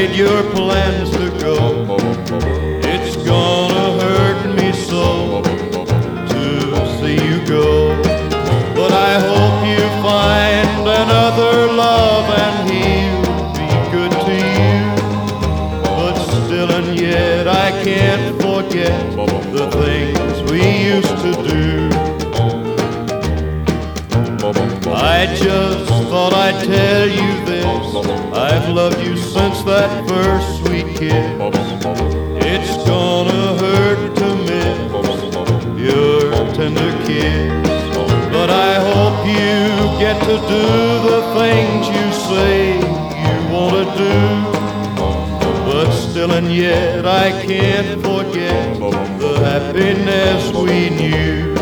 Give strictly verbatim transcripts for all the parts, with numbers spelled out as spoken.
made your plans to go. It's gonna hurt me so to see you go. But I hope you find another love and he'll be good to you. But still and yet I can't forget the things we used to do. I just thought I'd tell you this. I've loved you since that first sweet kiss. It's gonna hurt to miss your tender kiss. But I hope you get to do the things you say you want to do. But still and yet I can't forget the happiness we knew.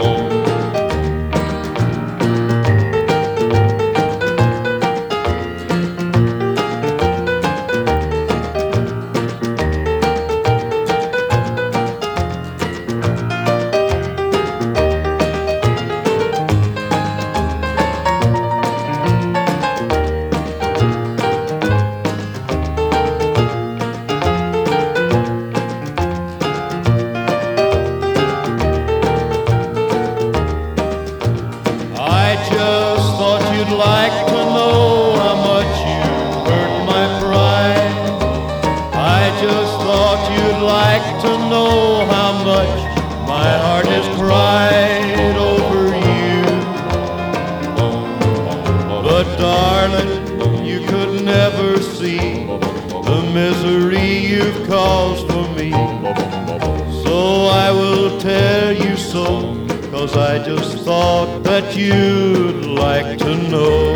I just thought you'd like to know how much you hurt my pride. I just thought you'd like to know how much my heart has cried over you. But darling, you could never see the misery you've caused for me. So I will tell you so, 'cause I just thought that you'd like to know.